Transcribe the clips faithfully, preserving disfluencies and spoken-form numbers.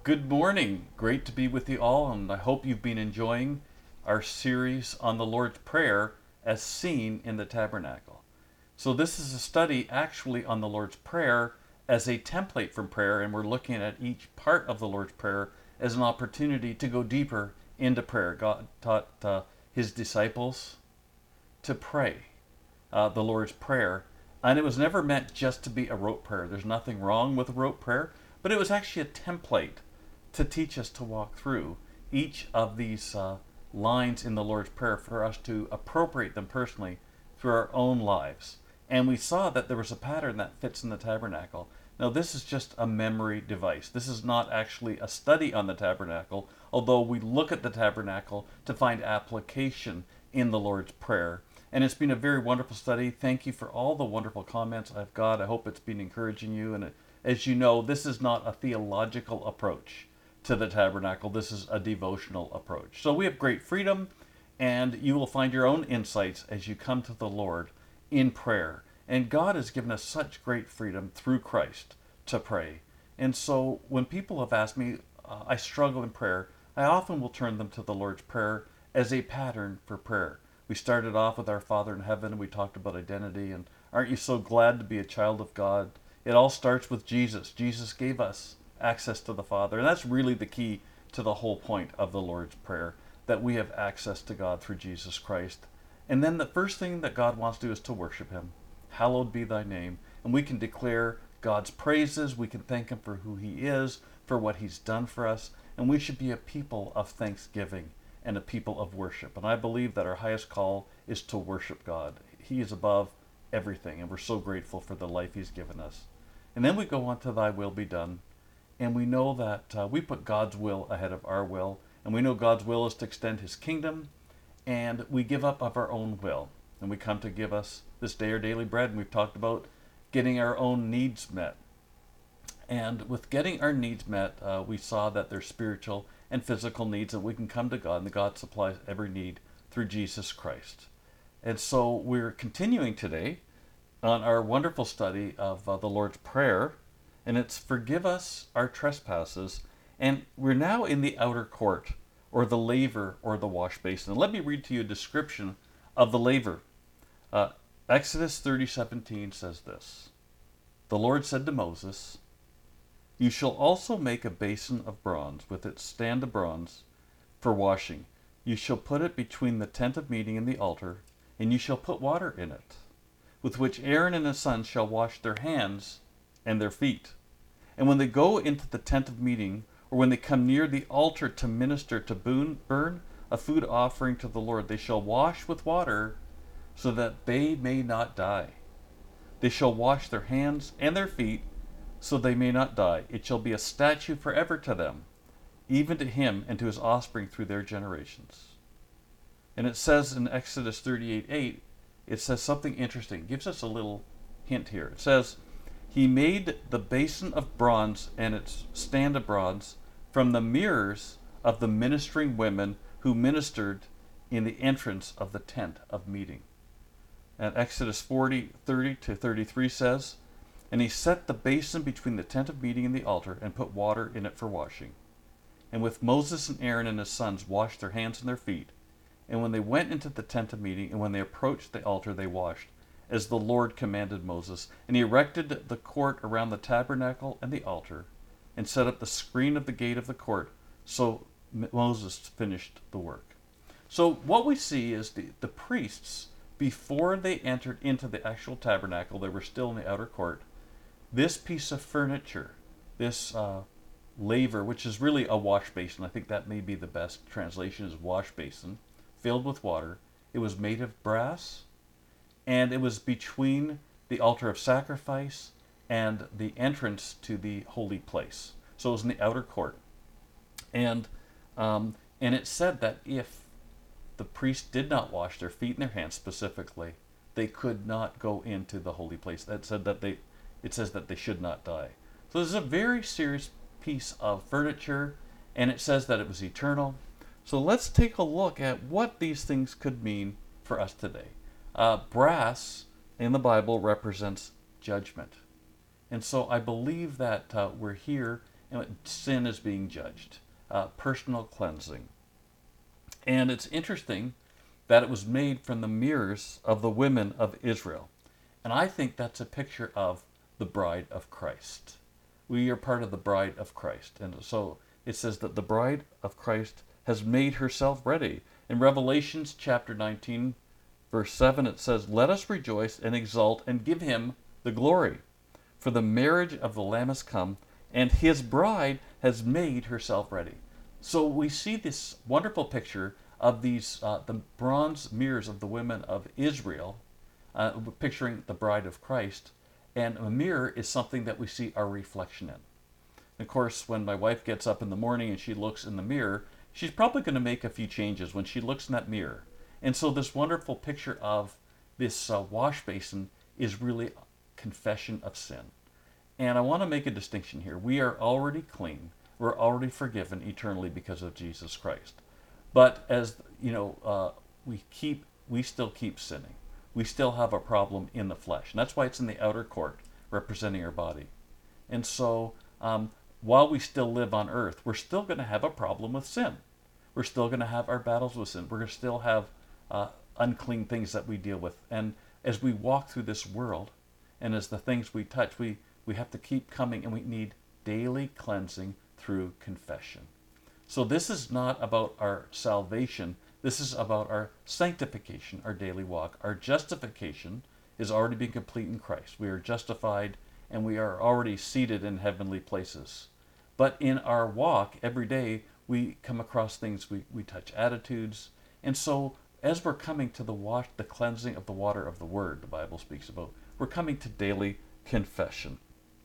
Good morning. Great to be with you all, and I hope you've been enjoying our series on the Lord's Prayer as seen in the tabernacle. So, this is a study actually on the Lord's Prayer as a template from prayer, and we're looking at each part of the Lord's Prayer as an opportunity to go deeper into prayer. God taught uh, his disciples to pray uh, the Lord's Prayer, and it was never meant just to be a rote prayer. There's nothing wrong with a rote prayer, but it was actually a template to teach us to walk through each of these uh, lines in the Lord's Prayer for us to appropriate them personally through our own lives. And we saw that there was a pattern that fits in the tabernacle. Now, this is just a memory device. This is not actually a study on the tabernacle, although we look at the tabernacle to find application in the Lord's Prayer. And it's been a very wonderful study. Thank you for all the wonderful comments I've got. I hope it's been encouraging you. And it, as you know, this is not a theological approach to the tabernacle. This is a devotional approach. So we have great freedom, and you will find your own insights as you come to the Lord in prayer. And God has given us such great freedom through Christ to pray. And so when people have asked me, uh, I struggle in prayer, I often will turn them to the Lord's Prayer as a pattern for prayer. We started off with our Father in Heaven, and we talked about identity, and aren't you so glad to be a child of God? It all starts with Jesus. Jesus gave us access to the Father, and that's really the key to the whole point of the Lord's Prayer, that we have access to God through Jesus Christ. And then the first thing that God wants to do is to worship him. Hallowed be thy name. And we can declare God's praises. We can thank him for who he is, for what he's done for us. And we should be a people of thanksgiving and a people of worship. And I believe that our highest call is to worship God. He is above everything, and we're so grateful for the life he's given us. And then we go on to thy will be done. And we know that uh, we put God's will ahead of our will. And we know God's will is to extend his kingdom. And we give up of our own will. And we come to give us this day our daily bread. And we've talked about getting our own needs met. And with getting our needs met, uh, we saw that there's spiritual and physical needs, that we can come to God, and God supplies every need through Jesus Christ. And so we're continuing today on our wonderful study of uh, the Lord's Prayer, and it's forgive us our trespasses. And we're now in the outer court, or the laver, or the wash basin. And let me read to you a description of the laver. Uh, Exodus thirty seventeen says this: The Lord said to Moses, You shall also make a basin of bronze, with its stand of bronze, for washing. You shall put it between the tent of meeting and the altar, and you shall put water in it, with which Aaron and his sons shall wash their hands and their feet. And when they go into the tent of meeting, or when they come near the altar to minister, to burn a food offering to the Lord, they shall wash with water, so that they may not die. They shall wash their hands and their feet, so they may not die. It shall be a statute forever to them, even to him and to his offspring through their generations. And it says in Exodus thirty-eight eight, it says something interesting. It gives us a little hint here. It says, He made the basin of bronze and its stand of bronze from the mirrors of the ministering women who ministered in the entrance of the tent of meeting. And Exodus forty thirty to thirty-three says, And he set the basin between the tent of meeting and the altar, and put water in it for washing. And with Moses and Aaron and his sons washed their hands and their feet. And when they went into the tent of meeting, and when they approached the altar, they washed, as the Lord commanded Moses. And he erected the court around the tabernacle and the altar, and set up the screen of the gate of the court. So Moses finished the work. So what we see is the, the priests, before they entered into the actual tabernacle, they were still in the outer court. This piece of furniture, this uh, laver, which is really a wash basin, I think that may be the best translation, is wash basin, filled with water. It was made of brass, and it was between the altar of sacrifice and the entrance to the holy place. So it was in the outer court. And um, and it said that if the priest did not wash their feet and their hands specifically, they could not go into the holy place. That said that they, it says that they should not die. So this is a very serious piece of furniture, and it says that it was eternal. So let's take a look at what these things could mean for us today. Uh, brass in the Bible represents judgment. And so I believe that uh, we're here and sin is being judged. Uh, personal cleansing. And it's interesting that it was made from the mirrors of the women of Israel. And I think that's a picture of the bride of Christ. We are part of the bride of Christ. And so it says that the bride of Christ has made herself ready. In Revelations chapter nineteen, verse seven, it says, "Let us rejoice and exult and give him the glory. For the marriage of the Lamb has come, and his bride has made herself ready." So we see this wonderful picture of these, uh, the bronze mirrors of the women of Israel, uh, picturing the bride of Christ. And a mirror is something that we see our reflection in. Of course, when my wife gets up in the morning and she looks in the mirror, she's probably going to make a few changes when she looks in that mirror. And so this wonderful picture of this uh, wash basin is really confession of sin. And I want to make a distinction here. We are already clean. We're already forgiven eternally because of Jesus Christ. But as you know, uh, we keep, we still keep sinning. We still have a problem in the flesh, and that's why it's in the outer court, representing our body. And so, um, while we still live on earth, we're still going to have a problem with sin. We're still going to have our battles with sin. We're going to still have uh, unclean things that we deal with. And as we walk through this world, and as the things we touch, we we have to keep coming, and we need daily cleansing through confession. So this is not about our salvation. This is about our sanctification, our daily walk. Our justification is already been complete in Christ. We are justified, and we are already seated in heavenly places. But in our walk every day, we come across things, we, we touch attitudes. And so as we're coming to the wash, the cleansing of the water of the Word, the Bible speaks about, we're coming to daily confession.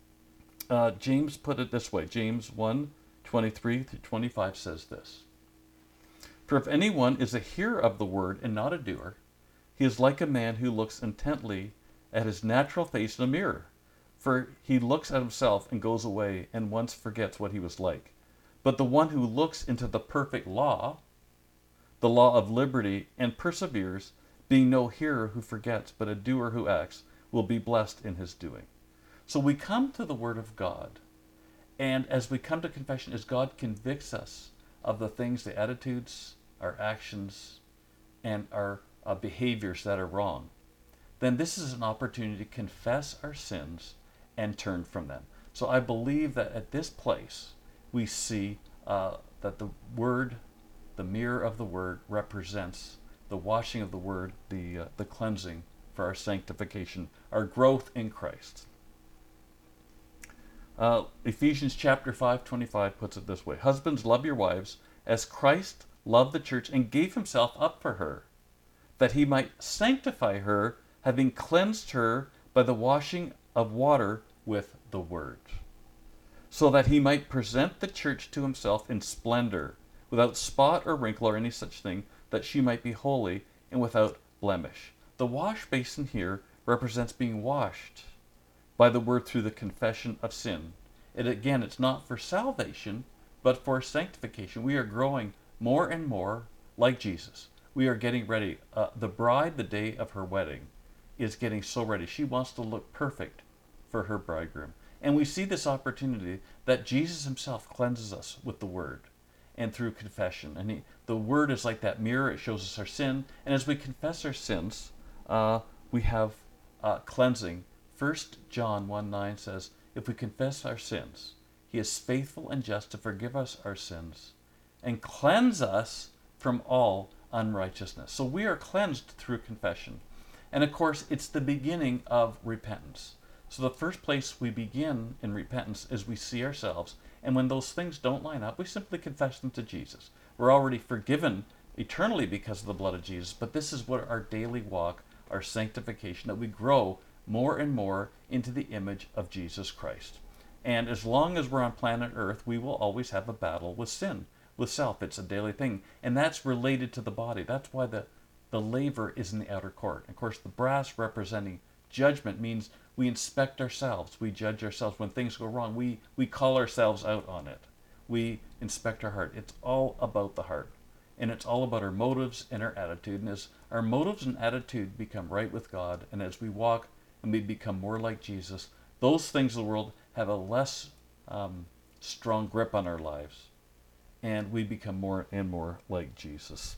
Uh, James put it this way. James one, twenty-three through twenty-five says this: "For if anyone is a hearer of the word and not a doer, he is like a man who looks intently at his natural face in a mirror. For he looks at himself and goes away and once forgets what he was like. But the one who looks into the perfect law, the law of liberty, and perseveres, being no hearer who forgets, but a doer who acts, will be blessed in his doing." So we come to the Word of God, and as we come to confession, as God convicts us of the things, the attitudes, our actions, and our uh, behaviors that are wrong, then this is an opportunity to confess our sins and turn from them. So I believe that at this place, we see uh, that the Word, the mirror of the Word, represents the washing of the Word, the, uh, the cleansing for our sanctification, our growth in Christ. Uh, Ephesians chapter five, twenty-five puts it this way: "Husbands, love your wives as Christ loved the church and gave himself up for her, that he might sanctify her, having cleansed her by the washing of water with the word, so that he might present the church to himself in splendor, without spot or wrinkle or any such thing, that she might be holy and without blemish." The wash basin here represents being washed by the word through the confession of sin. And again, it's not for salvation, but for sanctification. We are growing more and more like Jesus. We are getting ready. Uh, the bride, the day of her wedding, is getting so ready. She wants to look perfect for her bridegroom. And we see this opportunity that Jesus himself cleanses us with the word and through confession. And he, the word is like that mirror. It shows us our sin. And as we confess our sins, uh, we have uh, cleansing. First John one nine says, "If we confess our sins, he is faithful and just to forgive us our sins and cleanse us from all unrighteousness." So we are cleansed through confession. And of course, it's the beginning of repentance. So the first place we begin in repentance is we see ourselves, and when those things don't line up, we simply confess them to Jesus. We're already forgiven eternally because of the blood of Jesus, but this is what our daily walk, our sanctification, that we grow more and more into the image of Jesus Christ. And as long as we're on planet Earth, we will always have a battle with sin, with self. It's a daily thing. And that's related to the body. That's why the, the laver is in the outer court. Of course, the brass representing judgment means we inspect ourselves. We judge ourselves. When things go wrong, we, we call ourselves out on it. We inspect our heart. It's all about the heart. And it's all about our motives and our attitude. And as our motives and attitude become right with God, and as we walk and we become more like Jesus, those things of the world have a less um, strong grip on our lives, and we become more and more like Jesus.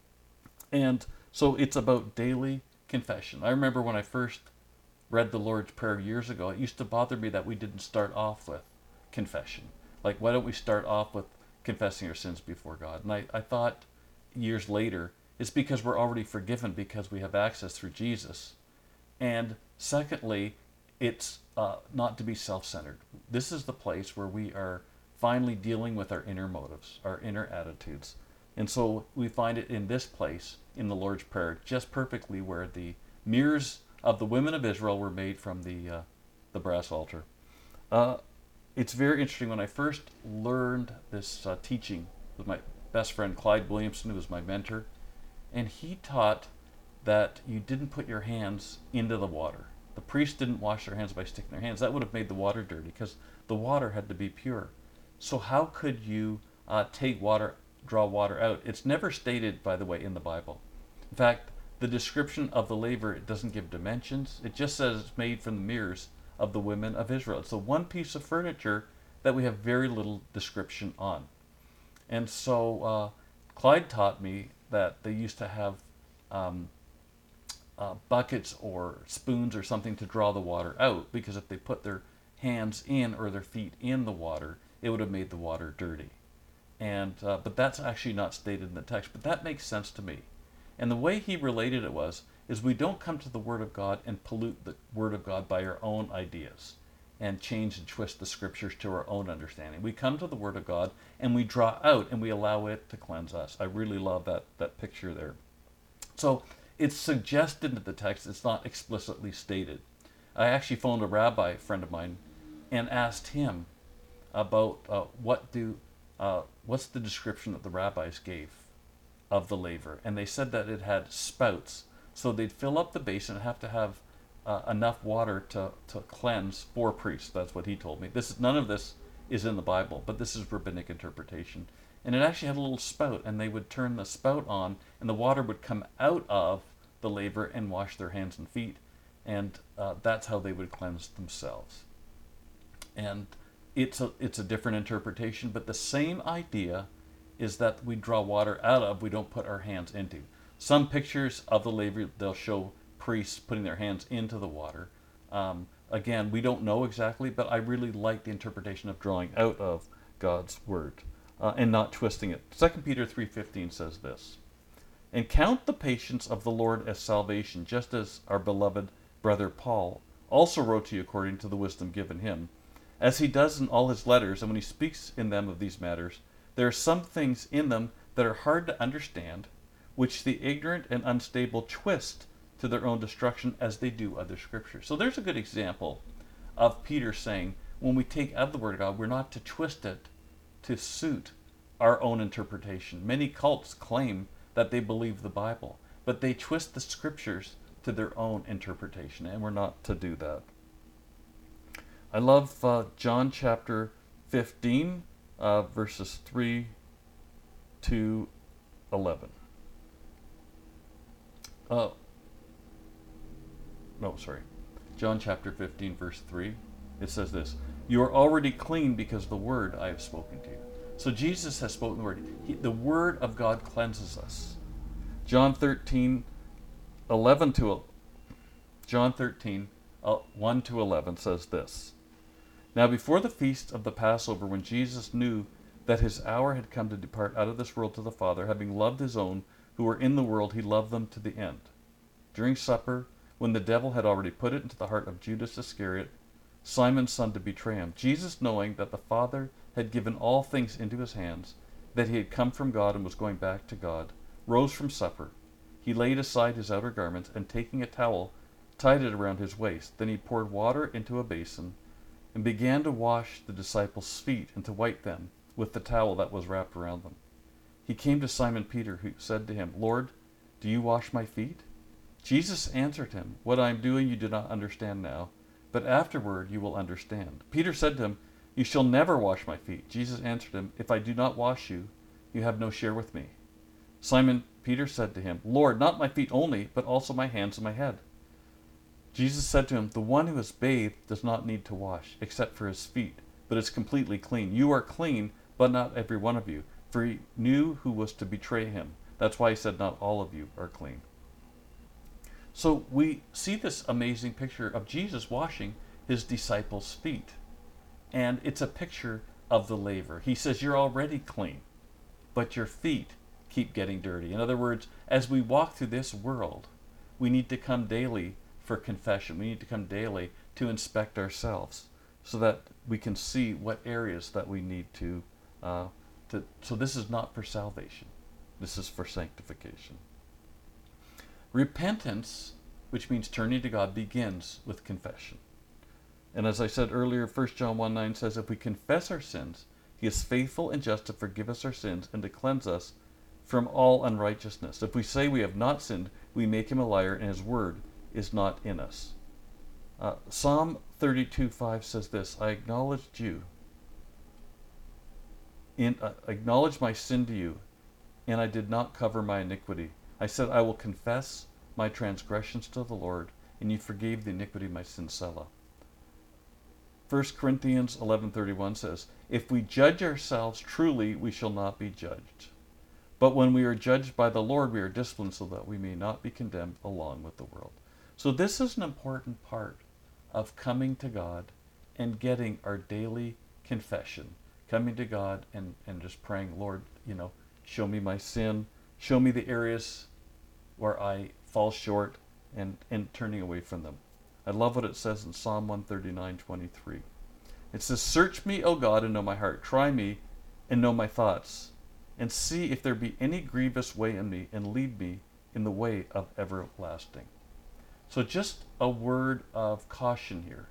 And so it's about daily confession. I remember when I first read the Lord's Prayer years ago, it used to bother me that we didn't start off with confession. Like, why don't we start off with confessing our sins before God? And I, I thought years later, it's because we're already forgiven because we have access through Jesus. And secondly, it's uh, not to be self-centered. This is the place where we are finally dealing with our inner motives, our inner attitudes. And so we find it in this place, in the Lord's Prayer, just perfectly where the mirrors of the women of Israel were made from the, uh, the brass altar. Uh, it's very interesting. When I first learned this uh, teaching with my best friend Clyde Williamson, who was my mentor, and he taught that you didn't put your hands into the water. The priests didn't wash their hands by sticking their hands. That would have made the water dirty because the water had to be pure. So how could you uh, take water, draw water out? It's never stated, by the way, in the Bible. In fact, the description of the laver, it doesn't give dimensions. It just says it's made from the mirrors of the women of Israel. It's the one piece of furniture that we have very little description on. And so uh, Clyde taught me that they used to have um, uh, buckets or spoons or something to draw the water out, because if they put their hands in or their feet in the water, it would have made the water dirty. And uh, but that's actually not stated in the text, but that makes sense to me. And the way he related it was, is we don't come to the Word of God and pollute the Word of God by our own ideas and change and twist the Scriptures to our own understanding. We come to the Word of God and we draw out and we allow it to cleanse us. I really love that, that picture there. So it's suggested in the text, it's not explicitly stated. I actually phoned a rabbi friend of mine and asked him about uh, what do uh, what's the description that the rabbis gave of the laver, and they said that it had spouts, so they'd fill up the basin and have to have uh, enough water to, to cleanse four priests. That's what he told me. This is, none of this is in the Bible, but this is rabbinic interpretation. And it actually had a little spout, and they would turn the spout on, and the water would come out of the laver and wash their hands and feet, and uh, that's how they would cleanse themselves. And it's a, it's a different interpretation, but the same idea is that we draw water out of, we don't put our hands into. Some pictures of the laver, they'll show priests putting their hands into the water. Um, again, we don't know exactly, but I really like the interpretation of drawing out of God's word uh, and not twisting it. Second Peter three fifteen says this, "And count the patience of the Lord as salvation, just as our beloved brother Paul also wrote to you according to the wisdom given him, as he does in all his letters, and when he speaks in them of these matters, there are some things in them that are hard to understand, which the ignorant and unstable twist to their own destruction as they do other scriptures." So there's a good example of Peter saying, when we take out the Word of God, we're not to twist it to suit our own interpretation. Many cults claim that they believe the Bible, but they twist the scriptures to their own interpretation, and we're not to do that. I love uh, John chapter fifteen, uh, verses three to eleven. Uh, no, sorry. John chapter fifteen, verse three. It says this, "You are already clean because of the word I have spoken to you." So Jesus has spoken the word. He, the word of God cleanses us. John thirteen, eleven to John thirteen, uh, one to eleven says this, "Now before the feast of the Passover, when Jesus knew that his hour had come to depart out of this world to the Father, having loved his own who were in the world, he loved them to the end. During supper, when the devil had already put it into the heart of Judas Iscariot, Simon's son, to betray him, Jesus, knowing that the Father had given all things into his hands, that he had come from God and was going back to God, rose from supper. He laid aside his outer garments, and taking a towel, tied it around his waist. Then he poured water into a basin and began to wash the disciples' feet and to wipe them with the towel that was wrapped around them. He came to Simon Peter, who said to him, 'Lord, do you wash my feet?' Jesus answered him, 'What I am doing you do not understand now, but afterward you will understand.' Peter said to him, 'You shall never wash my feet.' Jesus answered him, 'If I do not wash you, you have no share with me.' Simon Peter said to him, 'Lord, not my feet only, but also my hands and my head.' Jesus said to him, 'The one who is bathed does not need to wash, except for his feet, but it's completely clean. You are clean, but not every one of you. For he knew who was to betray him. That's why he said not all of you are clean. So we see this amazing picture of Jesus washing his disciples' feet. And it's a picture of the laver. He says, you're already clean, but your feet keep getting dirty. In other words, as we walk through this world, we need to come daily for confession. We need to come daily to inspect ourselves so that we can see what areas that we need to, uh, to so this is not for salvation. This is for sanctification. Repentance, which means turning to God, begins with confession. And as I said earlier, First John one nine says, if we confess our sins, he is faithful and just to forgive us our sins and to cleanse us from all unrighteousness. If we say we have not sinned, we make him a liar, and his word is not in us. Uh, Psalm thirty-two five says this, I acknowledged you, in, uh, acknowledge my sin to you, and I did not cover my iniquity. I said, I will confess my transgressions to the Lord, and you forgave the iniquity of my sin, Selah. First Corinthians eleven thirty-one says, if we judge ourselves truly, we shall not be judged. But when we are judged by the Lord, we are disciplined so that we may not be condemned along with the world. So this is an important part of coming to God and getting our daily confession. Coming to God and, and just praying, Lord, you know, show me my sin. Show me the areas where I fall short, and, and turning away from them. I love what it says in Psalm one thirty-nine twenty-three. It says, search me, O God, and know my heart. Try me and know my thoughts, and see if there be any grievous way in me, and lead me in the way of everlasting. So just a word of caution here.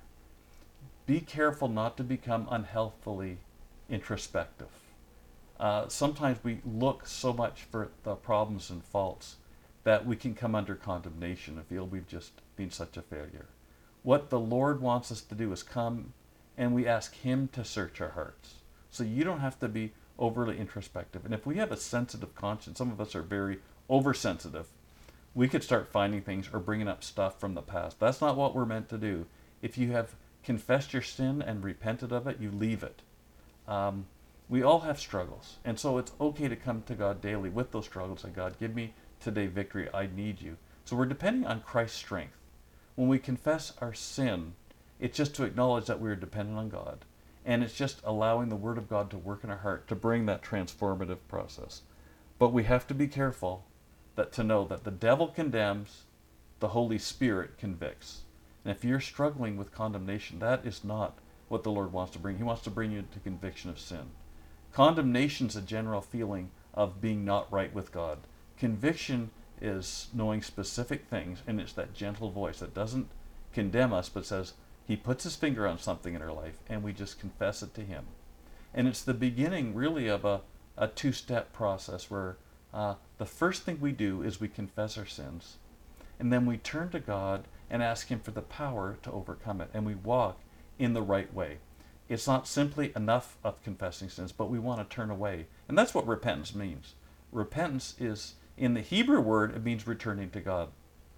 Be careful not to become unhealthily introspective. Uh, sometimes we look so much for the problems and faults that we can come under condemnation and feel we've just been such a failure. What the Lord wants us to do is come and we ask him to search our hearts. So you don't have to be overly introspective. And if we have a sensitive conscience, some of us are very oversensitive, we could start finding things or bringing up stuff from the past. That's not what we're meant to do. If you have confessed your sin and repented of it, you leave it. Um, we all have struggles. And so it's okay to come to God daily with those struggles. And God, give me today victory. I need you. So we're depending on Christ's strength. When we confess our sin, it's just to acknowledge that we are dependent on God. And it's just allowing the Word of God to work in our heart to bring that transformative process. But we have to be careful that to know that the devil condemns, the Holy Spirit convicts. And if you're struggling with condemnation, that is not what the Lord wants to bring. He wants to bring you to conviction of sin. Condemnation is a general feeling of being not right with God. Conviction is knowing specific things, and it's that gentle voice that doesn't condemn us, but says he puts his finger on something in our life, and we just confess it to him. And it's the beginning, really, of a, a two-step process where uh, the first thing we do is we confess our sins, and then we turn to God and ask him for the power to overcome it, and we walk in the right way. It's not simply enough of confessing sins, but we want to turn away. And that's what repentance means. Repentance is, in the Hebrew word, it means returning to God.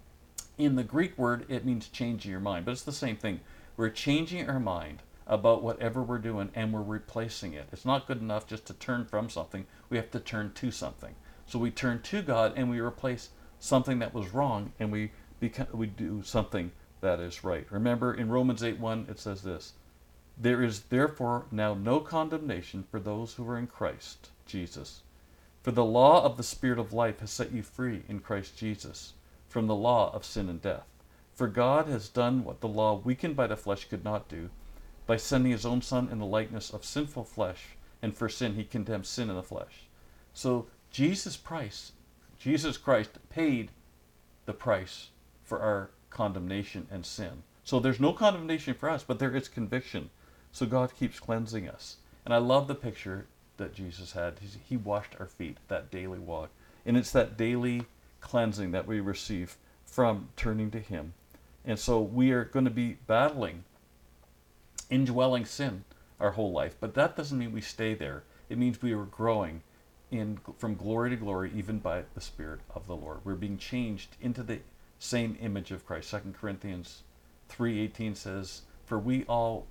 In the Greek word, it means changing your mind, but it's the same thing. We're changing our mind about whatever we're doing, and we're replacing it. It's not good enough just to turn from something. We have to turn to something. So we turn to God, and we replace something that was wrong, and we become, we do something that is right. Remember, in Romans eight one, it says this, there is therefore now no condemnation for those who are in Christ Jesus. For the law of the Spirit of life has set you free in Christ Jesus from the law of sin and death. For God has done what the law, weakened by the flesh, could not do, by sending his own Son in the likeness of sinful flesh, and for sin he condemned sin in the flesh. So Jesus price, Jesus Christ paid the price for our condemnation and sin. So there's no condemnation for us, but there is conviction. So God keeps cleansing us. And I love the picture that Jesus had. He washed our feet, that daily walk. And it's that daily cleansing that we receive from turning to him. And so we are going to be battling indwelling sin our whole life. But that doesn't mean we stay there. It means we are growing in from glory to glory, even by the Spirit of the Lord. We're being changed into the same image of Christ. Second Corinthians three eighteen says, for we all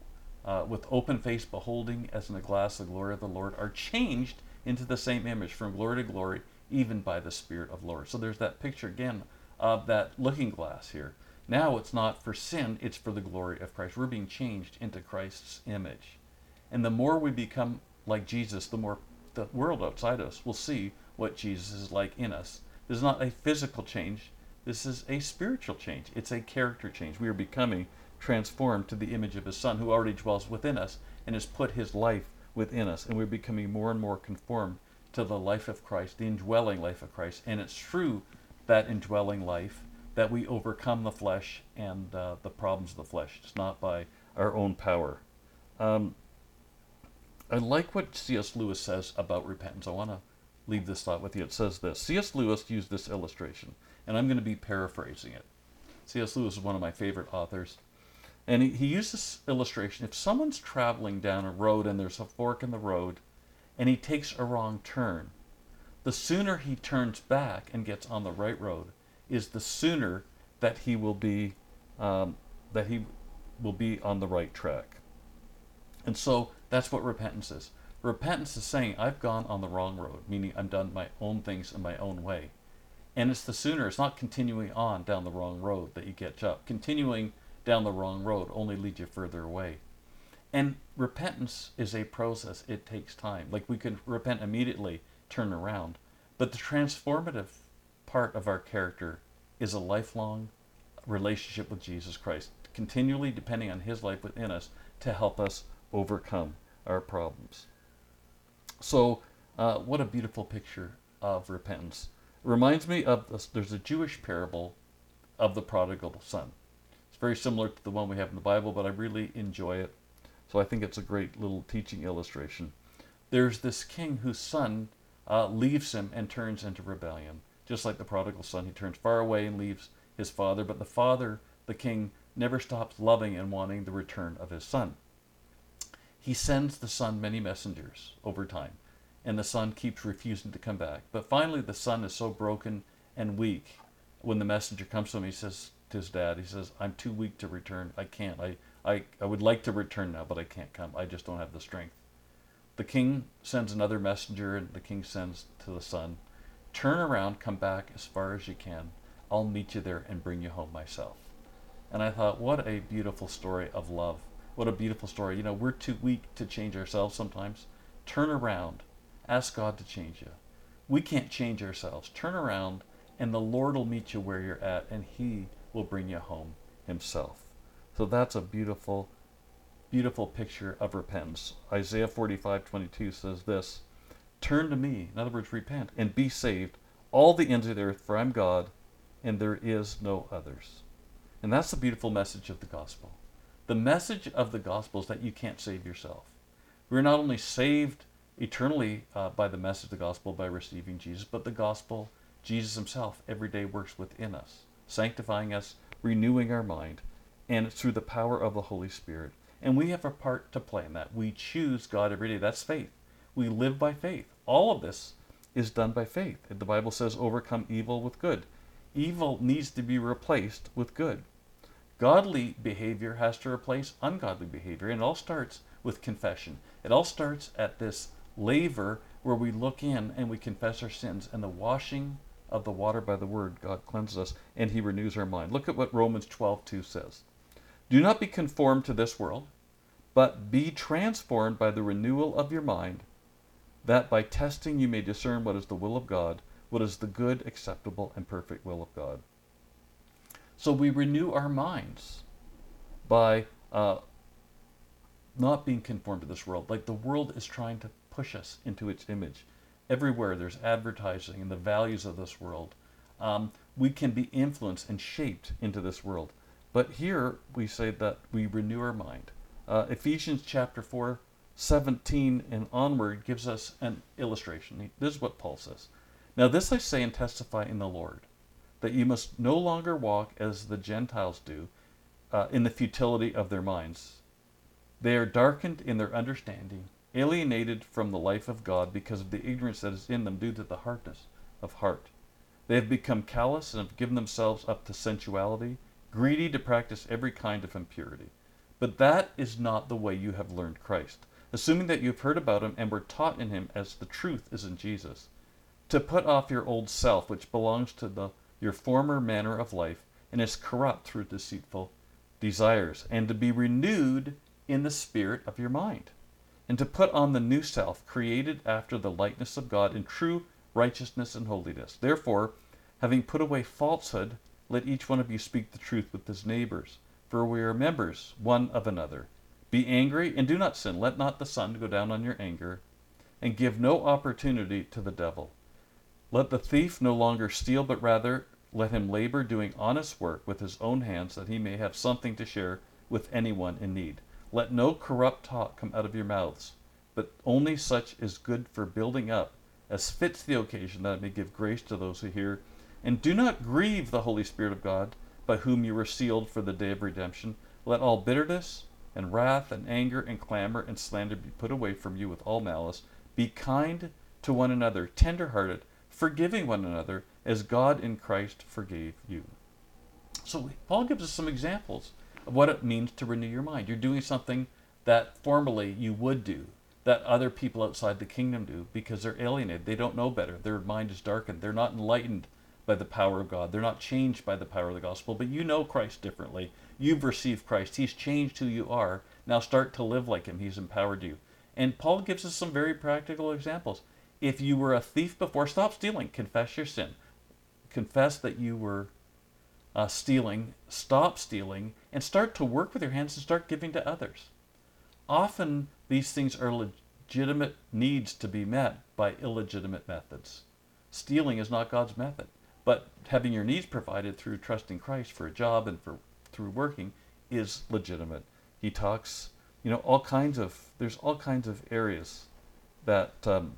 uh, with open face beholding as in a glass the glory of the Lord, are changed into the same image from glory to glory, even by the Spirit of the Lord. So there's that picture again of that looking glass here. Now it's not for sin, it's for the glory of Christ. We're being changed into Christ's image. And the more we become like Jesus, the more the world outside us will see what Jesus is like in us. This is not a physical change. This is a spiritual change. It's a character change. We are becoming transformed to the image of his Son, who already dwells within us and has put his life within us. And we're becoming more and more conformed to the life of Christ, the indwelling life of Christ. And it's through that indwelling life that we overcome the flesh and uh, the problems of the flesh. It's not by our own power. Um, I like what C S Lewis says about repentance. I want to leave this thought with you. It says this. C S Lewis used this illustration, and I'm going to be paraphrasing it. C S Lewis is one of my favorite authors. And he, he used this illustration. If someone's traveling down a road and there's a fork in the road, and he takes a wrong turn, the sooner he turns back and gets on the right road is the sooner that he will be um, that he will be on the right track. And so that's what repentance is. Repentance is saying, I've gone on the wrong road, meaning I've done my own things in my own way. And it's the sooner, it's not continuing on down the wrong road that you catch up. Continuing down the wrong road only leads you further away. And repentance is a process. It takes time. Like we can repent immediately, turn around. But the transformative part of our character is a lifelong relationship with Jesus Christ, continually depending on his life within us to help us overcome our problems. So uh, what a beautiful picture of repentance. It reminds me of this, there's a Jewish parable of the prodigal son. It's very similar to the one we have in the Bible, but I really enjoy it. So I think it's a great little teaching illustration. There's this king whose son uh, leaves him and turns into rebellion. Just like the prodigal son, he turns far away and leaves his father. But the father, the king, never stops loving and wanting the return of his son. He sends the son many messengers over time, and the son keeps refusing to come back. But finally, the son is so broken and weak. When the messenger comes to him, he says to his dad, he says, I'm too weak to return. I can't. I, I, I would like to return now, but I can't come. I just don't have the strength. The king sends another messenger, and the king sends to the son, turn around, come back as far as you can. I'll meet you there and bring you home myself. And I thought, what a beautiful story of love. What a beautiful story. You know, we're too weak to change ourselves sometimes. Turn around. Ask God to change you. We can't change ourselves. Turn around, and the Lord will meet you where you're at, and he will bring you home himself. So that's a beautiful, beautiful picture of repentance. Isaiah forty-five twenty-two says this, turn to me, in other words, repent, and be saved, all the ends of the earth, for I'm God, and there is no others. And that's the beautiful message of the gospel. The message of the gospel is that you can't save yourself. We're not only saved eternally uh, by the message of the gospel by receiving Jesus, but the gospel, Jesus himself, every day works within us, sanctifying us, renewing our mind, and it's through the power of the Holy Spirit. And we have a part to play in that. We choose God every day. That's faith. We live by faith. All of this is done by faith. The Bible says, overcome evil with good. Evil needs to be replaced with good. Godly behavior has to replace ungodly behavior, and it all starts with confession. It all starts at this laver where we look in and we confess our sins, and the washing of the water by the word, God cleanses us, and he renews our mind. Look at what Romans twelve two says. Do not be conformed to this world, but be transformed by the renewal of your mind, that by testing you may discern what is the will of God, what is the good, acceptable, and perfect will of God. So we renew our minds by uh, not being conformed to this world. Like the world is trying to push us into its image. Everywhere there's advertising and the values of this world. Um, we can be influenced and shaped into this world. But here we say that we renew our mind. Uh, Ephesians chapter four, seventeen and onward gives us an illustration. This is what Paul says. Now this I say and testify in the Lord, that you must no longer walk as the Gentiles do, uh, in the futility of their minds. They are darkened in their understanding, alienated from the life of God because of the ignorance that is in them due to the hardness of heart. They have become callous and have given themselves up to sensuality, greedy to practice every kind of impurity. But that is not the way you have learned Christ, assuming that you have heard about him and were taught in him as the truth is in Jesus. To put off your old self, which belongs to the, your former manner of life and is corrupt through deceitful desires, and to be renewed in the spirit of your mind, and to put on the new self, created after the likeness of God in true righteousness and holiness. Therefore, having put away falsehood, let each one of you speak the truth with his neighbors, for we are members one of another. Be angry and do not sin. Let not the sun go down on your anger, and give no opportunity to the devil. Let the thief no longer steal, but rather let him labor doing honest work with his own hands, that he may have something to share with anyone in need. Let no corrupt talk come out of your mouths, but only such as good for building up, as fits the occasion, that it may give grace to those who hear. And do not grieve the Holy Spirit of God, by whom you were sealed for the day of redemption. Let all bitterness and wrath and anger and clamor and slander be put away from you with all malice. Be kind to one another, tender-hearted, forgiving one another, as God in Christ forgave you. So Paul gives us some examples of what it means to renew your mind. You're doing something that formerly you would do, that other people outside the kingdom do, because they're alienated. They don't know better. Their mind is darkened. They're not enlightened by the power of God. They're not changed by the power of the gospel, but you know Christ differently. You've received Christ. He's changed who you are. Now start to live like him. He's empowered you. And Paul gives us some very practical examples. If you were a thief before, stop stealing. Confess your sin. Confess that you were uh, stealing. Stop stealing and start to work with your hands and start giving to others. Often these things are legitimate needs to be met by illegitimate methods. Stealing is not God's method, but having your needs provided through trusting Christ for a job and for through working is legitimate. He talks, you know, all kinds of, there's all kinds of areas that um,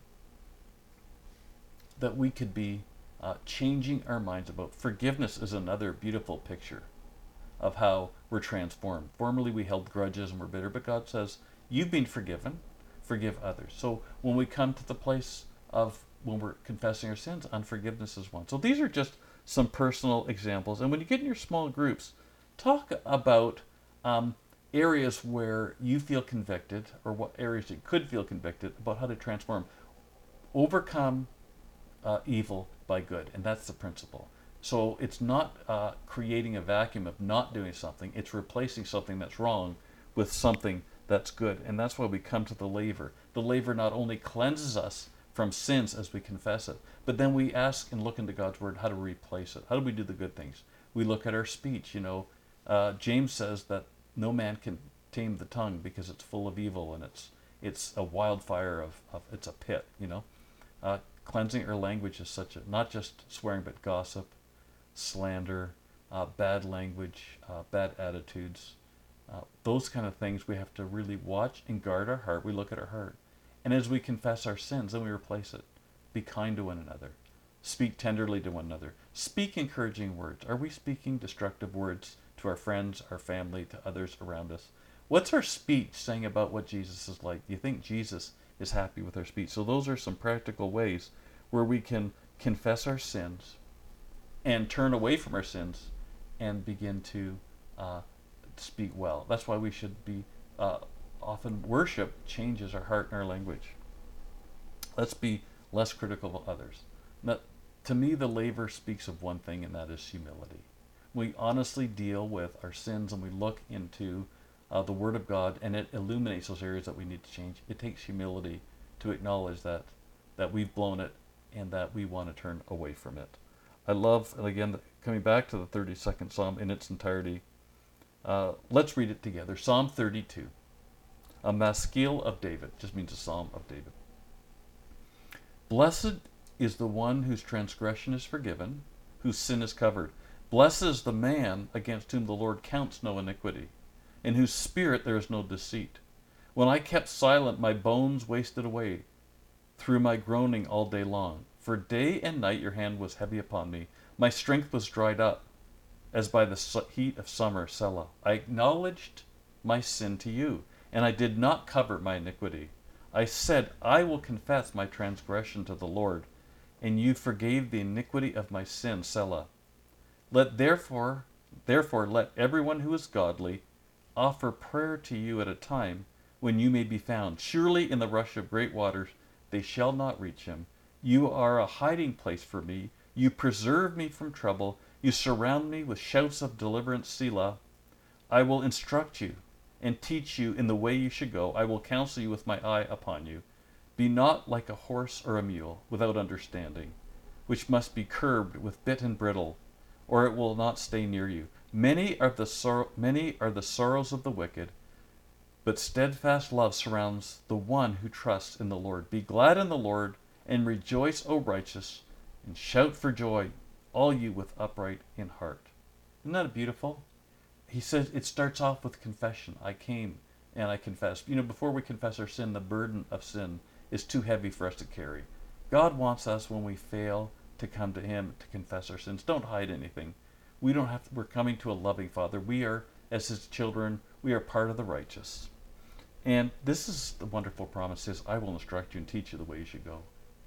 that we could be uh, changing our minds about. Forgiveness is another beautiful picture of how we're transformed. Formerly we held grudges and were bitter, but God says, you've been forgiven, forgive others. So when we come to the place of when we're confessing our sins, unforgiveness is one. So these are just some personal examples. And when you get in your small groups, talk about um, areas where you feel convicted, or what areas you could feel convicted, about how to transform. Overcome uh, evil by good, and that's the principle. So it's not uh, creating a vacuum of not doing something, it's replacing something that's wrong with something that's good. And that's why we come to the laver. The laver not only cleanses us from sins as we confess it, but then we ask and look into God's word how to replace it. How do we do the good things? We look at our speech. You know, uh, James says that no man can tame the tongue because it's full of evil, and it's it's a wildfire of, of it's a pit. You know, uh, cleansing our language is such a, not just swearing, but gossip, slander, uh, bad language, uh, bad attitudes, uh, those kind of things. We have to really watch and guard our heart. We look at our heart. And as we confess our sins, then we replace it. Be kind to one another. Speak tenderly to one another. Speak encouraging words. Are we speaking destructive words to our friends, our family, to others around us? What's our speech saying about what Jesus is like? Do you think Jesus is happy with our speech? So those are some practical ways where we can confess our sins and turn away from our sins and begin to uh, speak well. That's why we should be... Uh, Often worship changes our heart and our language. Let's be less critical of others. Now, to me, the laver speaks of one thing, and that is humility. We honestly deal with our sins and we look into uh, the Word of God, and it illuminates those areas that we need to change. It takes humility to acknowledge that that we've blown it and that we want to turn away from it. I love, and again, coming back to the thirty-second Psalm in its entirety, uh, let's read it together. Psalm thirty-two. A maskil of David, just means a psalm of David. Blessed is the one whose transgression is forgiven, whose sin is covered. Blessed is the man against whom the Lord counts no iniquity, in whose spirit there is no deceit. When I kept silent, my bones wasted away through my groaning all day long. For day and night your hand was heavy upon me. My strength was dried up, as by the heat of summer, Selah. I acknowledged my sin to you, and I did not cover my iniquity. I said, I will confess my transgression to the Lord, and you forgave the iniquity of my sin, Selah. Let therefore, therefore let everyone who is godly offer prayer to you at a time when you may be found. Surely in the rush of great waters they shall not reach him. You are a hiding place for me. You preserve me from trouble. You surround me with shouts of deliverance, Selah. I will instruct you and teach you in the way you should go. I will counsel you with my eye upon you. Be not like a horse or a mule without understanding, which must be curbed with bit and bridle, or it will not stay near you. Many are the sor- many are the sorrows of the wicked, but steadfast love surrounds the one who trusts in the Lord. Be glad in the Lord and rejoice, O righteous, and shout for joy, all you with upright in heart. Isn't that beautiful? He says it starts off with confession. I came and I confessed. You know, before we confess our sin, the burden of sin is too heavy for us to carry. God wants us, when we fail, to come to him to confess our sins. Don't hide anything. We don't have to, we're coming to a loving Father. We are, as his children, we are part of the righteous. And this is the wonderful promise. It says, I will instruct you and teach you the way you should go.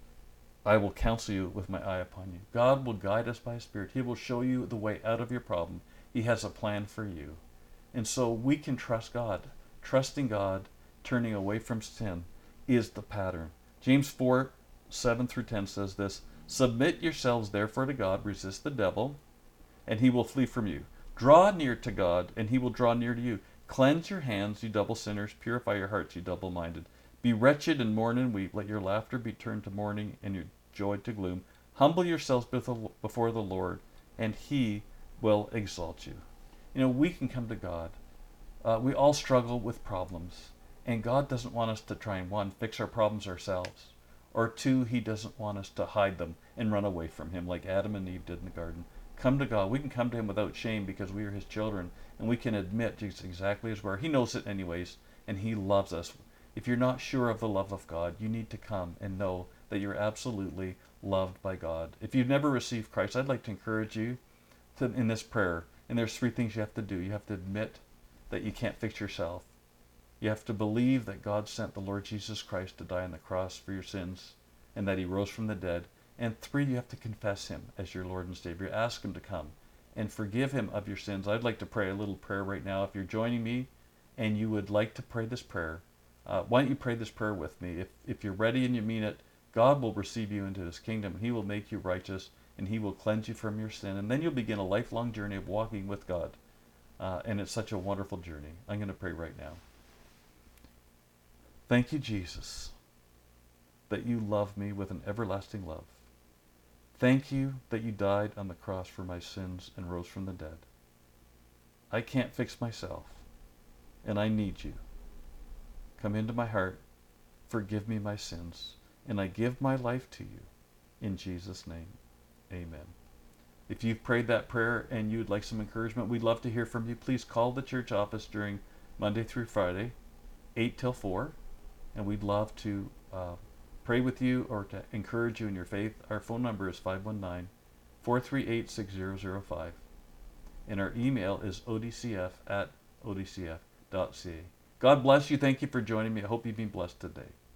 I will counsel you with my eye upon you. God will guide us by his Spirit. He will show you the way out of your problem. He has a plan for you. And so we can trust God. Trusting God, turning away from sin, is the pattern. James four, seven through ten says this, Submit yourselves therefore to God, resist the devil, and he will flee from you. Draw near to God, and he will draw near to you. Cleanse your hands, you double sinners. Purify your hearts, you double-minded. Be wretched and mourn and weep. Let your laughter be turned to mourning and your joy to gloom. Humble yourselves before the Lord, and he will exalt you. You know, we can come to God. Uh, we all struggle with problems, and God doesn't want us to try and, one, fix our problems ourselves, or two, he doesn't want us to hide them and run away from him like Adam and Eve did in the garden. Come to God. We can come to him without shame because we are his children, and we can admit just exactly as we are. He knows it anyways, and he loves us. If you're not sure of the love of God, you need to come and know that you're absolutely loved by God. If you've never received Christ, I'd like to encourage you to, in this prayer, and there's three things you have to do. You have to admit that you can't fix yourself. You have to believe that God sent the Lord Jesus Christ to die on the cross for your sins, and that he rose from the dead. And three, you have to confess him as your Lord and Savior. Ask him to come and forgive him of your sins. I'd like to pray a little prayer right now. If you're joining me and you would like to pray this prayer, uh, why don't you pray this prayer with me? If, if you're ready and you mean it, God will receive you into his kingdom. He will make you righteous, and he will cleanse you from your sin. And then you'll begin a lifelong journey of walking with God. Uh, and it's such a wonderful journey. I'm going to pray right now. Thank you, Jesus, that you love me with an everlasting love. Thank you that you died on the cross for my sins and rose from the dead. I can't fix myself, and I need you. Come into my heart, forgive me my sins, and I give my life to you. In Jesus' name, amen. If you've prayed that prayer and you'd like some encouragement, we'd love to hear from you. Please call the church office during Monday through Friday, eight till four, and we'd love to uh, pray with you or to encourage you in your faith. Our phone number is five one nine, four three eight, six zero zero five, and our email is o d c f at o d c f dot c a. God bless you. Thank you for joining me. I hope you've been blessed today.